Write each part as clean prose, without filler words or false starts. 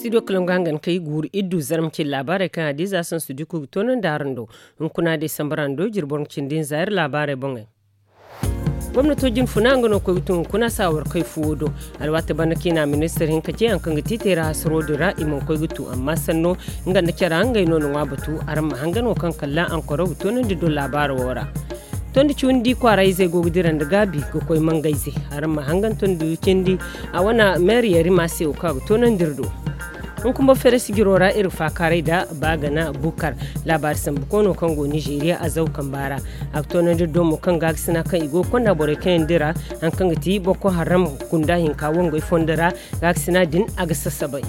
studio kalungangan kai gur iddu zarmcin labarai kan hadiza san su duku tonan darando in kuna da sambarando jirbon cindin zayar labarai bongai gwamnatojin funangano ko tun kuna sawar kai fuwodo alwata bana kina minister hinka je an kan titera hasro dira imon ko gutu amma sanno inga na kira ngai nono wabatu aran hangano kan kalla an koro tonan dido labarai wora tondi chundi kwarai zai gogdiran da gabi ko koy mangaize aran hangan tondi cindi a wana mary yari masi o ka tonan dirdo in kuma fere sigirora irfa kare da bagana bukar labar sambukono kango nigeria a zaukan bara a tonan dirdo mo kan gagsina kan igo konda bore kan dira an kan ti boko haram kunda hin kawon go fondara gagsina din aga sasabai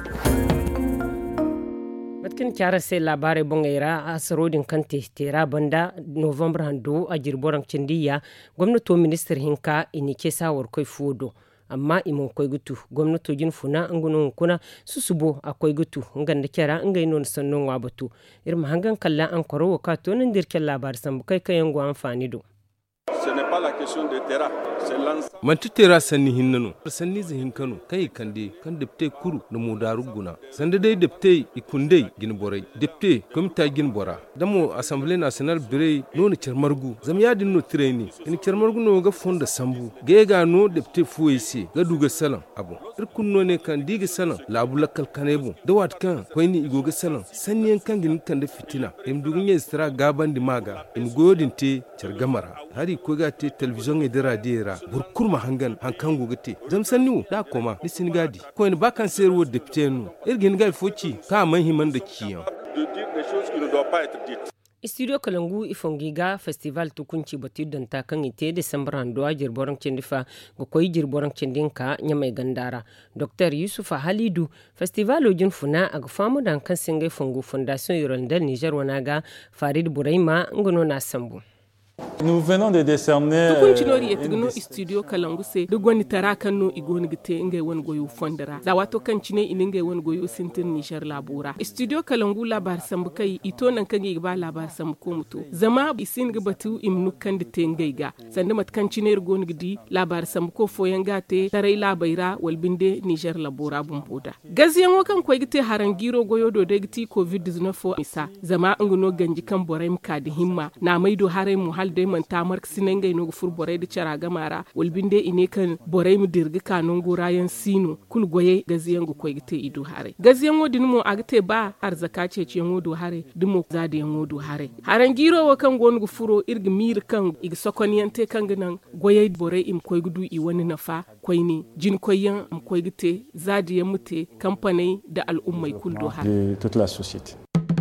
matkin kyara sai labarai bongaira a sarodin kan tera banda november hando a jirboran cindiya gwamnato minister hinka inike sawar kai fodo amma imon koy gutu gwamnatojin funa angunon kuna susubo akoy gutu nganda kera ngai non sannon wabatu irma hangan kalla an koro ka to nan dirken labar sambu kai kayan go amfani do manti tera sanni hinnano sanni zihin kanu kai kande kan depte kuru no modaru guna sande dai depte ikundai gin borai depte komita gin bora damo assemblée nationale bire no ni cermargu zam yadin no treni ni cermargu no ga fonda sambu ga no depte fuese ga duga salan abu irkunno ne kan diga salan labu lakal kanebo da wat kan koy ni igoga salan sanni kan gin kan da fitina im dugunye stra gaban di maga im godin te cergamara hari ko ga te television e dira dira burkurma hangan hankan gugate zam sanniwo da koma ni sinigadi ko ni bakan serwo depte no irgin ga foci ka man himan da kiyan studio kalangu ifongiga festival tukunci batu don takan ite december handoa jirboran cindifa ga koyi jirboran cindinka nyamai gandara dr yusufa halidu festival ojin funa a famu dan kan singai fongu fondation irondel niger wanaga farid buraima ngono na sambu. Nous venons de décerner tukunci lori yetigno studio kalangu se de goni tarakan no igoni gite ngai won goyo fondara da wato kan cine iningai won goyo sintin Niger labura studio kalangu labar sambukai ito nan kan ba labar sambuko muto zama isin ga batu imnu kan de tengai ga sanda mat kan cine goni gidi labar sambuko foyan gate tarai labaira walbinde Niger labura bumboda gaziyan wakan ko gite harangiro goyo do de giti covid-19 fo isa zama nguno ganji kan boraim ka de himma na maido hare mu halde man tamar sinengai no fur borai da cara gamara walbinde ine kan borai mu dirga kanon gorayan sino kul goye gaziyan go koygite ido hare gaziyan wodin mu agte ba arzaka ce ce ngodo hare dimo zade ngodo hare haran giro wa kan gon go furo irgi mir kan ig sokoniyante kan ganan goye borai im koygudu i wani nafa koyni jin koyan am koygite zade ya mute kampanai da al'ummai kul do hare toute la société.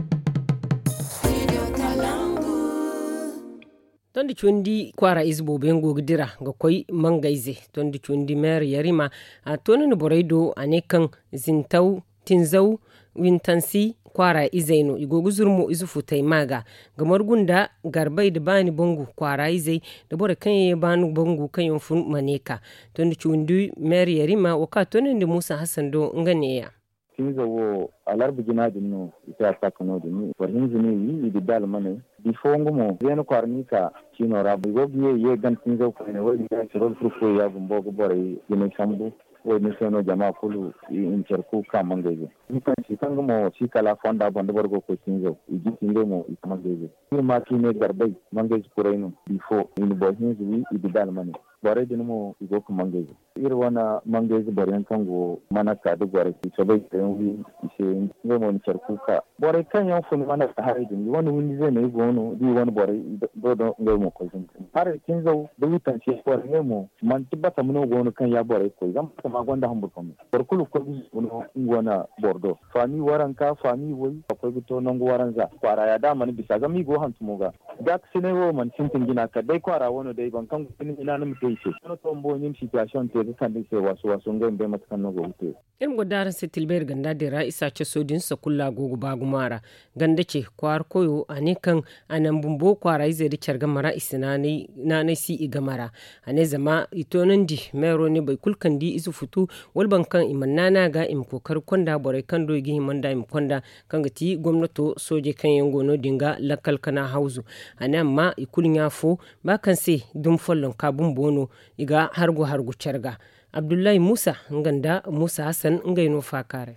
tondi chundi kwara izbo bengo gidira ga koi mangaize tondi chundi mer yarima a tonin boraido anekan zintau tinzau wintansi kwara izaino igogu zurmo izufu taimaga ga margunda garbai da bani bongo kwara izai da bore kan banu bongo kan yonfun maneka tondi chundi mer yarima waka tonin da Musa Hassan do nganeya tinzawo alarbi jinadin ita sakano dini farhin zini yi dal mane bifongo mo zeno kwarnika chino rabu gogi ye gan tinzo ko ne wadi ga sirol furfo ya gumbo go bore yene sambu o ne sono jama kulu in cerku ka mangeje nikan ci tango mo ci kala fonda bande borgo ko tinzo iji tingo mo mangeje ni ma ki ne garbai mangeje kureno bifo in bo hinzi yi dal mane bore dinmo igo ko mangeje irwana mangeje bore kango manaka da gore ci so bai wi se ngomo ni cerku ka bore kan yon fun manaka haridin wani wuni zai ne gono di wani bore do ngomo ko jin har kinzo da wutan ci bore ngemo man tibata mun gono kan ya bore ko zam ma gonda hambu ko bor kulu ko wono ngona bordo fami waran ka fami woi akwai bito nan go waran za kwara ya da man bisa ga mi go han tumuga da sine wo man tintin gina ka dai kwara wono dai ban kan ina na mutai ce no to mbo nim situation te kan dai sai wasu ngai mat kan no go te irin gudaran sitilber ganda da ra'isa ce sodin sa kulla gogo bagumara ganda ce kwar koyo ane kan anan bumbo kwara izai da kyarga mara isinani na ne si igamara ane zama itonan di mero ne bai kulkan di isu futu walban kan imannana ga im kokar konda bore kan dogi himanda im konda kan gati gwamnato soje kan yango no dinga lakal kana hauzu ane amma ikulin yafo ba kan sai dum follon kabun bono iga hargo kyarga Abdullahi Musa nganda Musa Hassan ngaino fakare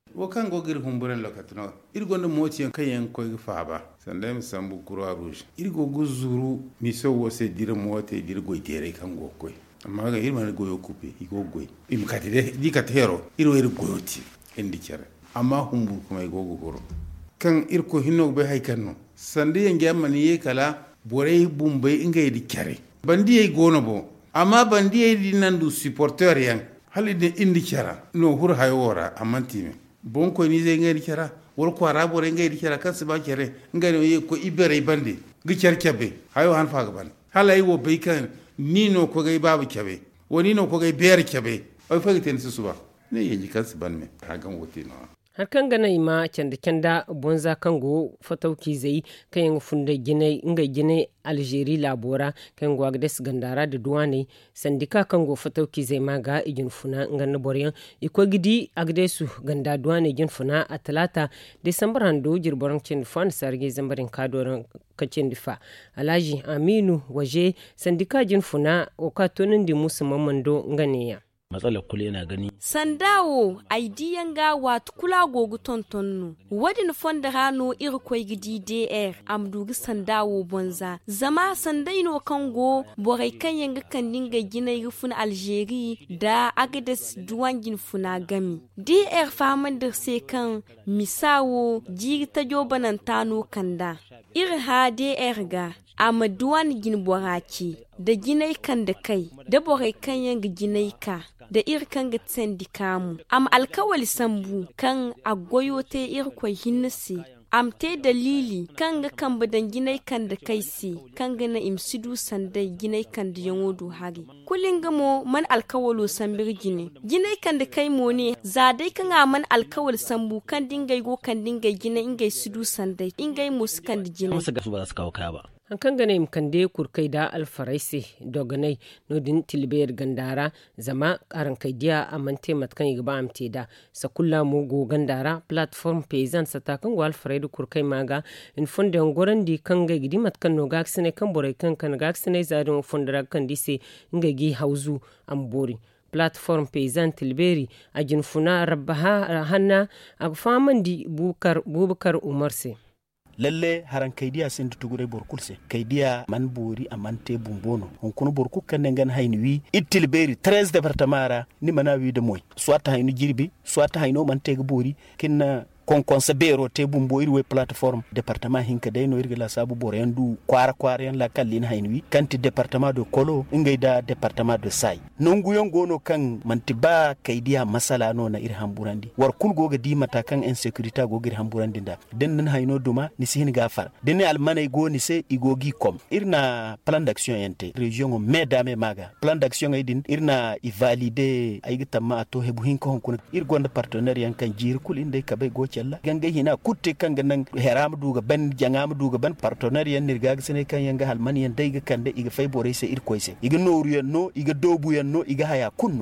wo kan go gir humburan lokatno irgo no moti en kayen ko faaba sanda mi sambu croix rouge irgo guzuru mi so wo se dir mote dir go tere kan go koy amma ga irma go yokupe igo goy im katide di katero iro goyoti endi kere amma humbu kuma igo goro kan irko hinno be haykanno sanda yen gamani ye kala bore bumbay ingay di kere bandi ye gono bo amma bandi ye di nandu supporter yan hali de indi kera no hur hayora amantime bon ko ni ze ngari kera wol ko arabo re ngari kera kan ba kere ngari ko ibere bande gi cerkebe hayo han faga ban hala yi wo be kan ni no ko gay babu kebe woni no ko gay ber kebe ay faga ten su suba ne yeji kan ban me hagan wote no har kan gana ima canda bonza kango fatauki zai kayan funda ginai inga ginai Algeria labora kan go agdes gandara da duwane sandika kango fatauki zai maga igin funa ngan boryan iko gidi agdesu ganda duwane igin funa a talata December hando jirboran cin fan sarge zambarin kadoran kacin difa Alhaji Aminu waje sandika jin funa o katonin di musamman do nganeya matsalar kula yana gani sandawo aidiyan ga wat kula gogu tontonnu wadin fonda rano irkoi gidi DR amdugi sandawo bonza zama sandaino kango borai kan yanga kan dinga gina rufun Algeria da agades duwangin funa gami DR faman da se kan misawo jiri ta jobanan tano kanda irha DR ga amaduwan gin boraki da ginai kan da kai da borai kan yanga ginai ka da irkan ga tsendikamu am alkawali sambu kan agoyote irkwai hinnasi am te dalili kan ga kan badan ginai kan da kaisi kan ga na imsidu sandai ginai kan da yanwodu hari kulin gamo man alkawalo sambir ginai kan da kai mo ne za dai kan man alkawal sambu kan dingai go kan dingai ginai ingai sidu sandai ingai musu kan da ginai musu ga su ba za su kawo kaya ba an kan gane imkande kurkai da alfaraisi doganai nodin tilbayar gandara zama karan kaidiya a mante matkan igba amte da sakulla mugo gandara platform paysan satakan go alfarai da kurkai maga in fonde ngoran di kan ga gidi matkan no gaksine kan borai kan gaksine zadin fondara kan dise ngagi hauzu ambori platform paysan tilberi a jinfuna rabbaha hanna a faman di bubakar umarse lalle haran kaidiya sin tugure borkulse kaidiya man bori amante bumbono on kono borku kan ngan hayni ittil beri 13 départements ni mana wi de moy soit hayni jirbi soit hayno man tege bori kinna kon sabero te bumbo irwe plateforme département hinka dayno irgala sabu borendu kwara yan la kallin hayni kanti département de Kolo ingayda département de Say nongu yongono kan mantiba kaidiya masala no na irham burandi war kul goga di matakan insécurité goga irham burandi da den hayno duma ni sin gafar den almanay go ni se igogi kom irna plan d'action ente région medame maga plan d'action aidin irna i valider aygita ma to hebu hinko hon kun irgonda partenaire yan kan jir kul inde kabe go ganga hina kutte kanga nan heram duga ban jangam duga ban partenaire yan nirga sene kan yanga halmani yan daiga kande iga fay bore se ir koyse iga noru yan no iga dobu yan no iga haya kunno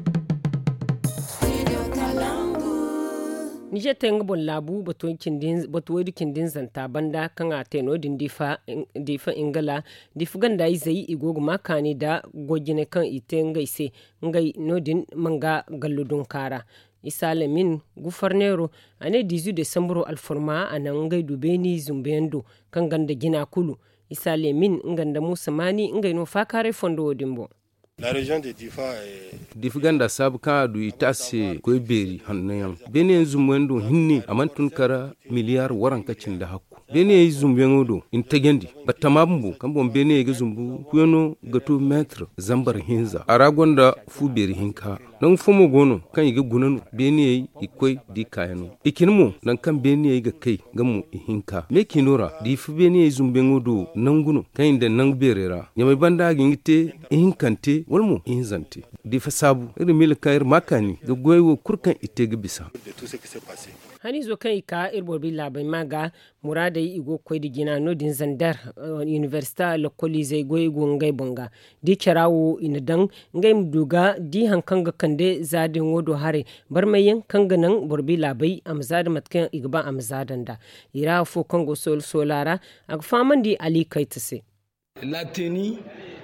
nije tenga bon labu batoy kindin zanta banda kan ateno din difa ingala difganda izai igogo makani da gogine kan itenga ise ngai nodin manga galludun kara isalamin gufarnero ane 18 December alforma anan ngai dubeni zumbendo kan ganda gina kulu isalamin nganda musamani ngai no fakare fondo dimbo La région de Difganda sabu ka du itase koy beri hannayan bene zumwendo hinni amantun kara miliyar waran kacin da hakku bene zumbengo do integendi batamambu kambon bene ga zumbu kuyono gato metre zambar hinza aragonda fu beri hinka nan fumo gono kan yiga gunanu bene ikoy di kayano ikinmu nan kan bene ga kai gamu hinka me kinora di fu bene zumbengo do nanguno kan inda nang berera nyamai banda gingite hinkante walmu inzante di fa sabu irin milkayar makani da goyo kurkan itega bisa hani zo kai ka irborbi labai maga murada yi igo koy di gina no din zandar universita lokoli zai goy go ngai bonga di kirawo ina dan ngai mduga di hankanga kande zadin wodo hare barmayen kanga nan borbi labai amzada matkan igba amzadan da ira fo kongo sol solara ag famandi ali kaitase la tenue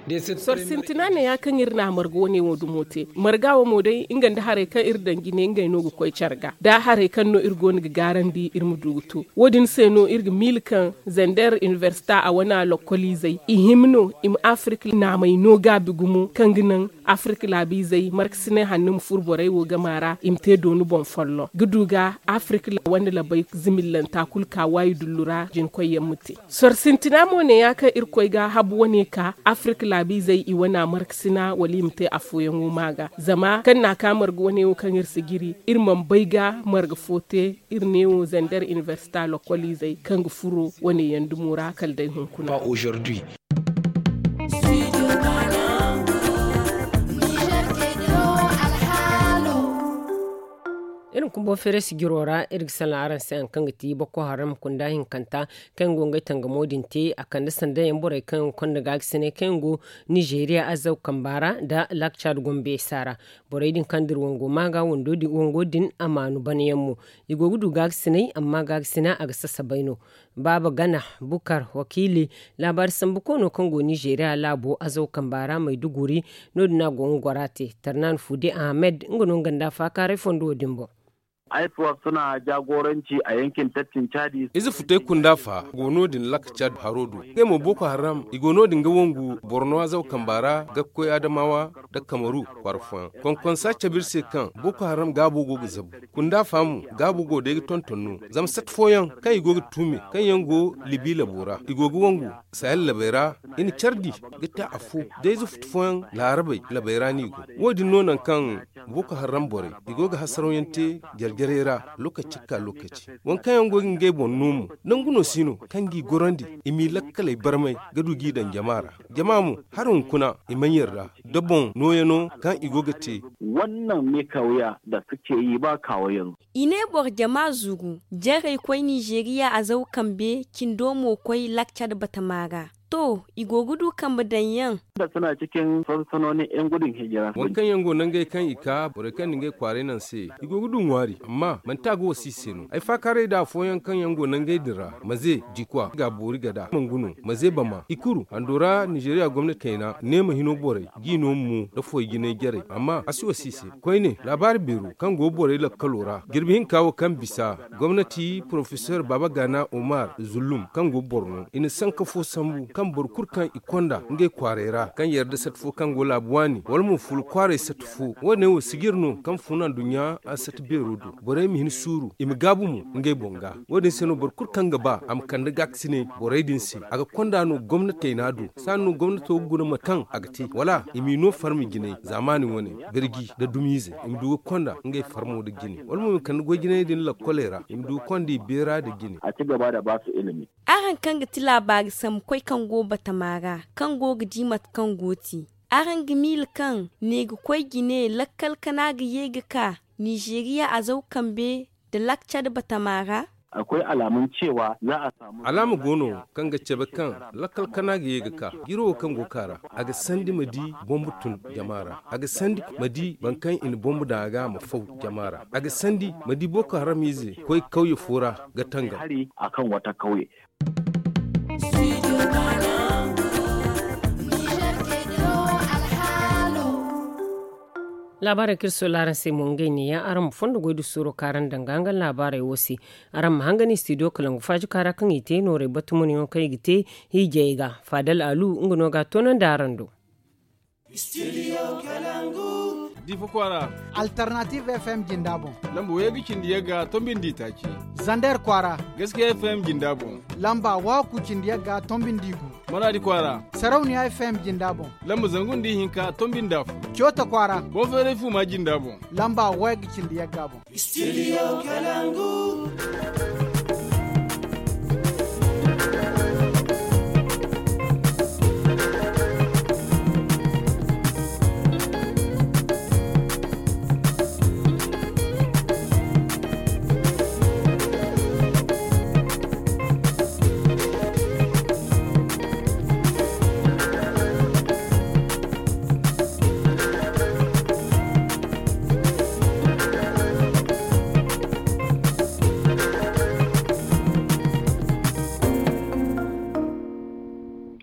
sor sintina ne ya kan irna margo ne wo dumote margawo mo dai inganda hare kan irdan gine ngai no go koy charga da hare kan no irgo ni garandi irmu dugutu wodin seno irga milkan zender universita a wana lokalizai ihimno im afrika na mai no gabi gumu kanginan afrika labi zai marksine hannum furborai wo gamara imte donu bon follo guduga afrika wanda labai zimillan takul ka wayu dullura jin koyyan muti sor sintina mo ne ya ka irkoy ga habu wane ka afrika labi zai i wana marksina walimte afoyan maga zama kan na kamar go ne kan irsigiri irman baiga marga fote irnewo zender universita lokalizai kan furo wane yandumura kaldai hunkuna aujourd'hui. irin kumbo fere sigirora irgisala aran sai an kanga ti boko haram kunda hin kanta kan gonga tanga modin te akan da sanda yan bore kan konda gaksine kan go Nigeria azau kambara da lakchar gombe sara bore din kandir wongo maga wondo di wongo din amanu baniyammu igo gudu gaksine amma gaksina aga sasabaino baba gana bukar wakili labar sambukono kongo Nigeria labo azau kambara maiduguri nodina gongorate tarnan fude ahmed ngono ganda fa kare fondo dimbo IPOF suna jagoranci a yankin tafkin Chadi. Izi fute kundafa gonodin lak Chad harodu. Kai mo Boko Haram igonodin ga wongu Borno azau kambara gakkoy Adamawa da Kamaru kwarfan. Konkon sace birse kan Boko Haram gabo go zabu. Kundafa mu gabo go da tontonno. Zam sat foyan kai go tume kan yango libi labora. Igogo wongu Sahel labera in Chardi gita afu. Da izi fute foyan larabai labera ni go. Wodi nonan kan Boko Haram bore. Igogo hasaroyante jarera lokaci ka lokaci wankan yango nge bonnumu nanguno sino kangi gorandi imi lakkale barmai gadu gidan jamara jamamu harun kuna imanyarra dabon noyano kan igogate wannan me kawaya da suke yi ba kawayen ine bor jama zugu jere koi Nigeria azau kambe kindomo koi lakchad batamaga to igogudu kan badanyan da suna cikin sansanonin yan gudun hijira wankan yango nan gai kan ika burekan ninge kware nan se igogudun wari amma man tago wasise no ai fa kare da foyan kan yango nan gai dira maze jikwa ga bori gada manguno maze bama ikuru andora Nigeria gwamnati kaina ne mahino bore gino mu da foyi gine gere amma asu wasise koi ne labar beru kan go bore la kalora girbihin kawo kan bisa gwamnati professor Baba Gana Omar Zulum kan go Borno ina san kafo sambu kan burkur kan ikonda nge kwarera kan yarda satfo kan gola buwani walmu ful kware satfo wone wo sigirno kan funa dunya a sat berudu bore mi hin suru imi gabu mu nge bonga wodin seno burkur kan gaba am kan da gaksine bore din si aga konda no gwamnati na du sanu gwamnati guna matan agati wala imi no farmi gine zamani wone birgi da dumize imi du konda nge farmo da gine walmu kan go gine din la kolera imi du kondi bera da gine a ci gaba da ba su ilimi aran kan ga tilabari sam koi kan go batamaga kan go gidimat kan goti aran gimil kan ne ga koi gine lakkal kana ga yega ka Nigeria azau kambe da lakchad batamaga akwai alamun cewa za a samu alamu gono kan ga cebe kan lakal kana ga yega ka giro kan gokara aga sandi madi bombutun jamara aga sandi madi bankan in bombu daga mafau jamara aga sandi madi Boko Haram yize koi kauye fora ga tanga hari akan wata kauye labarai kirso laran sai mun gani ya aram fondo goidu suro karan dangangan labarai wosi aram hangani studio kalangu faji kara kan ite nore batumuni on kai gite hijeiga fadal alu ngono ga tonan darando studio kalangu difu kwara alternative fm jindabo lambo yegi kindiyaga tombindi taki zander kwara gaskiya fm jindabo lamba waku kindiyaga tombindigu Maradi kwara Sarauniya FM jindabo lambo zangun di hinka tombindafu Kyota kwara bofere fu ma jindabo lamba wegi kindiyaga studio kalangu